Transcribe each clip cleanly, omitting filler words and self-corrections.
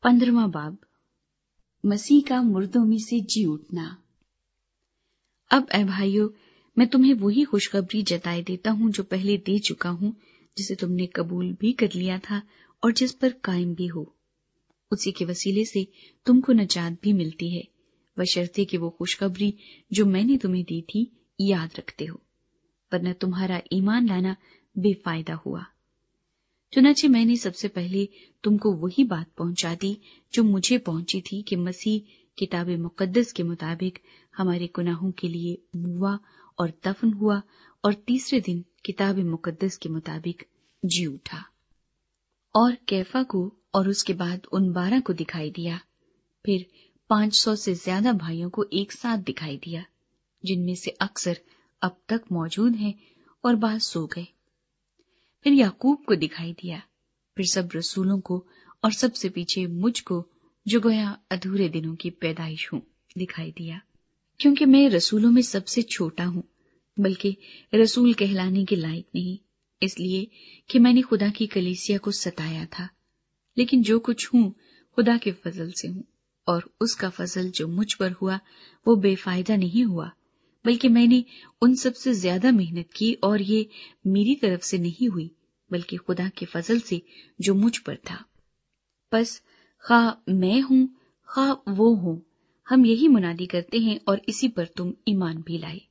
15वां बाब, मसीह का मुर्दों में से जी उठना। अब ऐ भाइयों, मैं तुम्हें वही खुशखबरी जताए देता हूँ जो पहले दे चुका हूँ, जिसे तुमने कबूल भी कर लिया था और जिस पर कायम भी हो। उसी के वसीले से तुमको नजात भी मिलती है, बशर्ते कि वो खुशखबरी जो मैंने तुम्हें दी थी याद रखते हो, वरना तुम्हारा ईमान लाना बेफायदा हुआ। चुनाचे मैंने सबसे पहले तुमको वही बात पहुंचा दी जो मुझे पहुंची थी कि मसीह किताब मुकद्दस के मुताबिक हमारे गुनाहों के लिए मुआ और दफन हुआ और तीसरे दिन किताब मुकद्दस के मुताबिक जी उठा। और कैफा को और उसके बाद उन 12 को दिखाई दिया, फिर 500 से ज्यादा भाइयों को एक साथ दिखाई दिया, जिनमें से अक्सर अब तक मौजूद हैं और बाद सो गए। फिर याकूब को दिखाई दिया, फिर सब रसूलों को और सबसे पीछे मुझको जो गोया अधूरे दिनों की पैदाइश हूं दिखाई दिया। क्योंकि मैं रसूलों में सबसे छोटा हूं, बल्कि रसूल कहलाने के लायक नहीं, इसलिए कि मैंने खुदा की कलीसिया को सताया था। लेकिन जो कुछ हूं खुदा के फजल से हूं, और उसका फजल जो मुझ पर हुआ वो बेफायदा नहीं हुआ, बल्कि मैंने उन सबसे ज्यादा मेहनत की, और ये मेरी तरफ से नहीं हुई बल्कि खुदा के फजल से जो मुझ पर था। बस खा मैं हूं खा वो हूं, हम यही मुनादी करते हैं और इसी पर तुम ईमान भी लाए।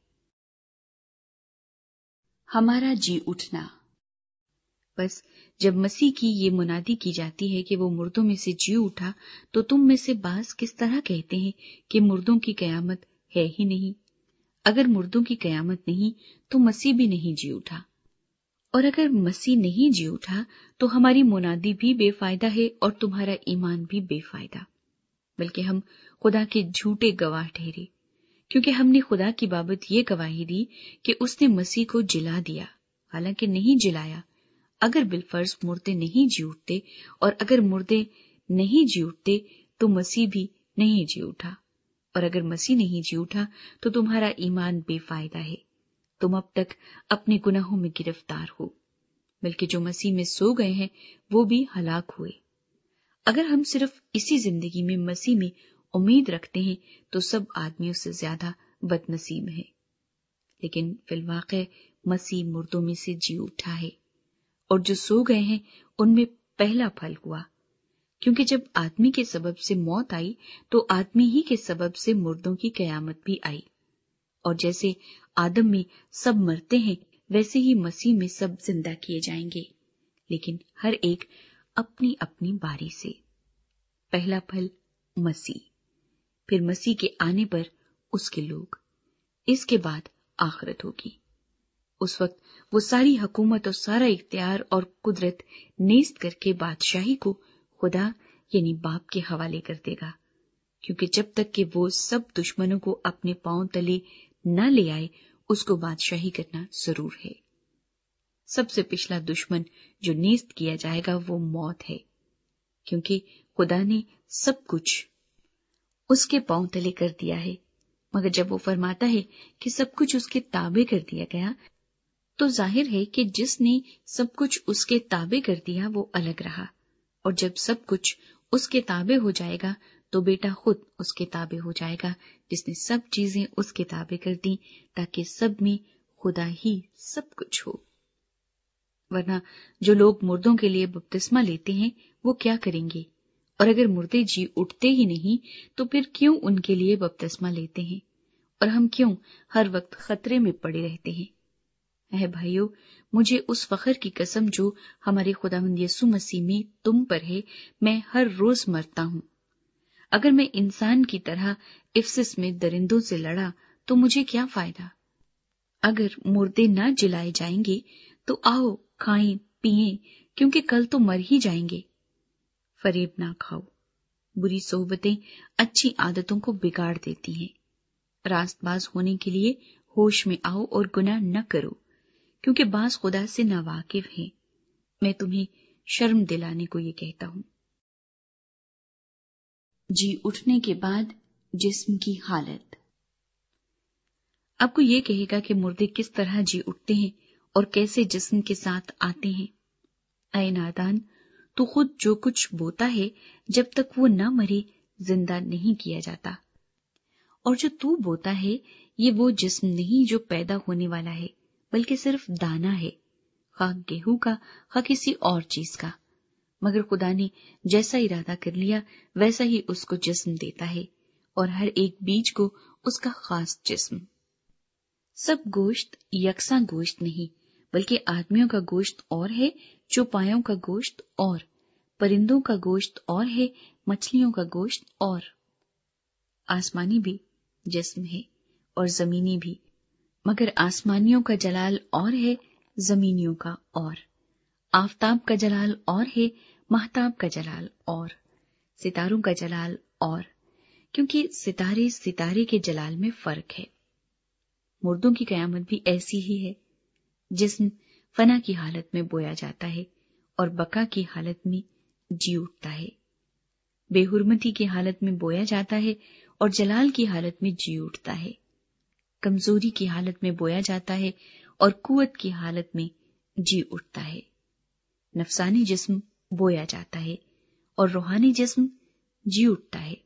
हमारा जी उठना। बस जब मसीह की ये मुनादी की जाती है कि वो मुर्दों में से जी उठा, तो तुम में से बास किस तरह कहते हैं कि मुर्दों की कयामत है ही नहीं। अगर मुर्दों की कयामत नहीं तो मसीह भी नहीं जी उठा, और अगर मसीह नहीं जी उठा तो हमारी मुनादी भी बेफायदा है और तुम्हारा ईमान भी बेफायदा, बल्कि हम खुदा के झूठे गवाह ठहरे, क्योंकि हमने खुदा की बाबत ये गवाही दी कि उसने मसीह को जिला दिया, हालांकि नहीं जिलाया। अगर बिलफर्ज मुर्दे नहीं जी उठते, और अगर मुर्दे नहीं जी उठते तो मसीह भी नहीं जी उठा, और अगर मसीह नहीं जी उठा तो तुम्हारा ईमान बेफायदा है, तुम अब तक अपने गुनाहों में गिरफ्तार हो। बल्कि जो मसीह में सो गए हैं वो भी हलाक हुए। अगर हम सिर्फ इसी जिंदगी में मसीह में उम्मीद रखते हैं तो सब आदमियों से ज्यादा बदनसीब है, लेकिन फिलवाक़े मसीह मुर्दों में से जी उठा है, और जो सो गए हैं उनमें पहला फल हुआ। क्योंकि जब आदमी के सबब से मौत आई तो आदमी ही के सबब से मुर्दों की कयामत भी आई, और जैसे आदम में सब मरते हैं वैसे ही मसीह में सब जिंदा किए जाएंगे, लेकिन हर एक अपनी अपनी बारी से। पहला फल मसीह, फिर मसीह के आने पर उसके लोग, इसके बाद आखिरत होगी। उस वक्त वो सारी हुकूमत और सारा इख्तियार और कुदरत नेस्त करके बादशाही को खुदा यानी बाप के हवाले कर देगा, क्योंकि जब तक कि वो सब दुश्मनों को अपने पांव तले न ले आए उसको बादशाही करना जरूर है। सबसे पिछला दुश्मन जो नेस्त किया जाएगा वो मौत है, क्योंकि खुदा ने सब कुछ उसके पांव तले कर दिया है। मगर जब वो फरमाता है कि सब कुछ उसके ताबे कर दिया गया, तो जाहिर है कि जिसने सब कुछ उसके ताबे कर दिया वो अलग रहा, और जब सब कुछ उसके ताबे हो जाएगा तो बेटा खुद उसके ताबे हो जाएगा, जिसने सब चीजें उसके ताबे कर दी, ताकि सब में खुदा ही सब कुछ हो। वरना जो लोग मुर्दों के लिए बपतिस्मा लेते हैं वो क्या करेंगे? और अगर मुर्दे जी उठते ही नहीं तो फिर क्यों उनके लिए बपतिस्मा लेते हैं? और हम क्यों हर वक्त खतरे में पड़े रहते हैं? है भाइयों, मुझे उस फखर की कसम जो हमारे खुदावंद यीशु मसीह में तुम पर है, मैं हर रोज मरता हूं। अगर मैं इंसान की तरह इफ्सिस में दरिंदों से लड़ा तो मुझे क्या फायदा? अगर मुर्दे न जिलाए जाएंगे तो आओ खाएं पिएं, क्योंकि कल तो मर ही जाएंगे। फरेब ना खाओ, बुरी सोहबतें अच्छी आदतों को बिगाड़ देती हैं। रास्तबाज होने के लिए होश में आओ और गुनाह न करो, क्योंकि बाज खुदा से नावाकिफ हैं। मैं तुम्हें शर्म दिलाने को ये कहता हूं। जी उठने के बाद जिस्म की हालत। आपको ये कहेगा कि मुर्दे किस तरह जी उठते हैं और कैसे जिस्म के साथ आते हैं। ऐ नादान, تو خود جو کچھ بوتا ہے جب تک وہ نہ مرے زندہ نہیں کیا جاتا، اور جو تو بوتا ہے یہ وہ جسم نہیں جو پیدا ہونے والا ہے، بلکہ صرف دانہ ہے، خواہ گیہوں کا خواہ کسی اور چیز کا، مگر خدا نے جیسا ارادہ کر لیا ویسا ہی اس کو جسم دیتا ہے، اور ہر ایک بیج کو اس کا خاص جسم۔ سب گوشت یکساں گوشت نہیں، بلکہ آدمیوں کا گوشت اور ہے، چوپایوں کا گوشت اور، پرندوں کا گوشت اور ہے، مچھلیوں کا گوشت اور۔ آسمانی بھی جسم ہے اور زمینی بھی، مگر آسمانیوں کا جلال اور ہے، زمینیوں کا اور۔ آفتاب کا جلال اور ہے، مہتاب کا جلال اور، ستاروں کا جلال اور، کیونکہ ستارے ستارے کے جلال میں فرق ہے۔ مردوں کی قیامت بھی ایسی ہی ہے، جسم فنا کی حالت میں بویا جاتا ہے اور بقا کی حالت میں جی اٹھتا ہے، بے حرمتی کی حالت میں بویا جاتا ہے اور جلال کی حالت میں جی اٹھتا ہے، کمزوری کی حالت میں بویا جاتا ہے اور قوت کی حالت میں جی اٹھتا ہے۔ نفسانی جسم بویا جاتا ہے اور روحانی جسم جی اٹھتا ہے۔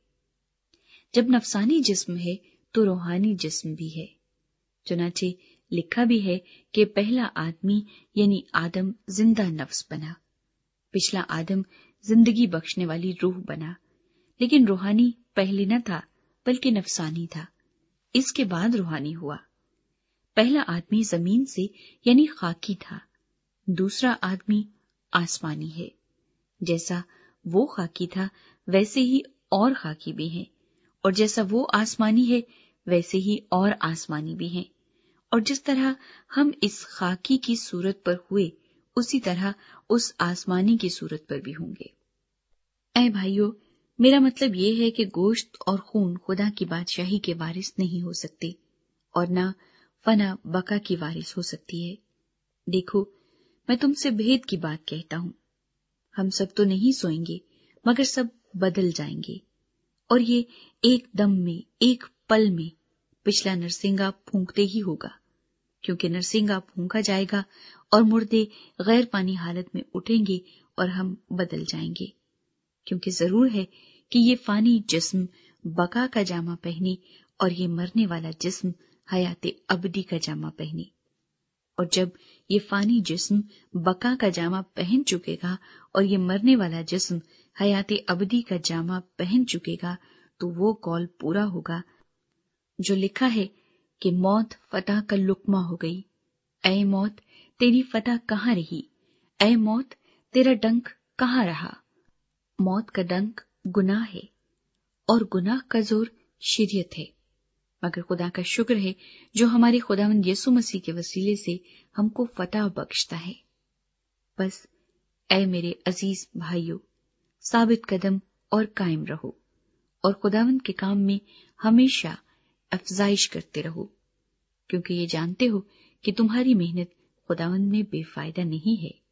جب نفسانی جسم ہے تو روحانی جسم بھی ہے، چنانچہ لکھا بھی ہے کہ پہلا آدمی یعنی آدم زندہ نفس بنا، پچھلا آدم زندگی بخشنے والی روح بنا، لیکن روحانی پہلے نہ تھا بلکہ نفسانی تھا، اس کے بعد روحانی ہوا۔ پہلا آدمی زمین سے یعنی خاکی تھا، دوسرا آدمی آسمانی ہے، جیسا وہ خاکی تھا ویسے ہی اور خاکی بھی ہیں، اور جیسا وہ آسمانی ہے ویسے ہی اور آسمانی بھی ہیں، اور جس طرح ہم اس خاکی کی صورت پر ہوئے اسی طرح اس آسمانی کی صورت پر بھی ہوں گے۔ اے بھائیو، میرا مطلب یہ ہے کہ گوشت اور خون خدا کی بادشاہی کے وارث نہیں ہو سکتے اور نہ فنا بقا کی وارث ہو سکتی ہے۔ دیکھو، میں تم سے بھید کی بات کہتا ہوں، ہم سب تو نہیں سوئیں گے مگر سب بدل جائیں گے، اور یہ ایک دم میں ایک پل میں، پچھلا نرسنگا پھونکتے ہی ہوگا، کیونکہ نرسنگا پھونکا جائے گا اور مردے غیر پانی حالت میں اٹھیں گے اور ہم بدل جائیں گے، کیونکہ ضرور ہے کہ یہ فانی جسم بقا کا جامہ پہنے اور یہ مرنے والا جسم حیات ابدی کا جامہ پہنے۔ اور جب یہ فانی جسم بقا کا جامہ پہن چکے گا اور یہ مرنے والا جسم حیات ابدی کا جامہ پہن چکے گا تو وہ قول پورا ہوگا جو لکھا ہے کہ موت فتح کا لقمہ ہو گئی۔ اے موت، تیری فتح کہاں رہی؟ اے موت، تیرا ڈنک کہاں رہا؟ موت کا ڈنک گناہ ہے اور گناہ کا زور شریعت ہے، مگر خدا کا شکر ہے جو ہمارے خداوند یسوع مسیح کے وسیلے سے ہم کو فتح بخشتا ہے۔ بس اے میرے عزیز بھائیو، ثابت قدم اور قائم رہو، اور خداوند کے کام میں ہمیشہ افزائش کرتے رہو، کیونکہ یہ جانتے ہو کہ تمہاری محنت خداوند میں بے فائدہ نہیں ہے۔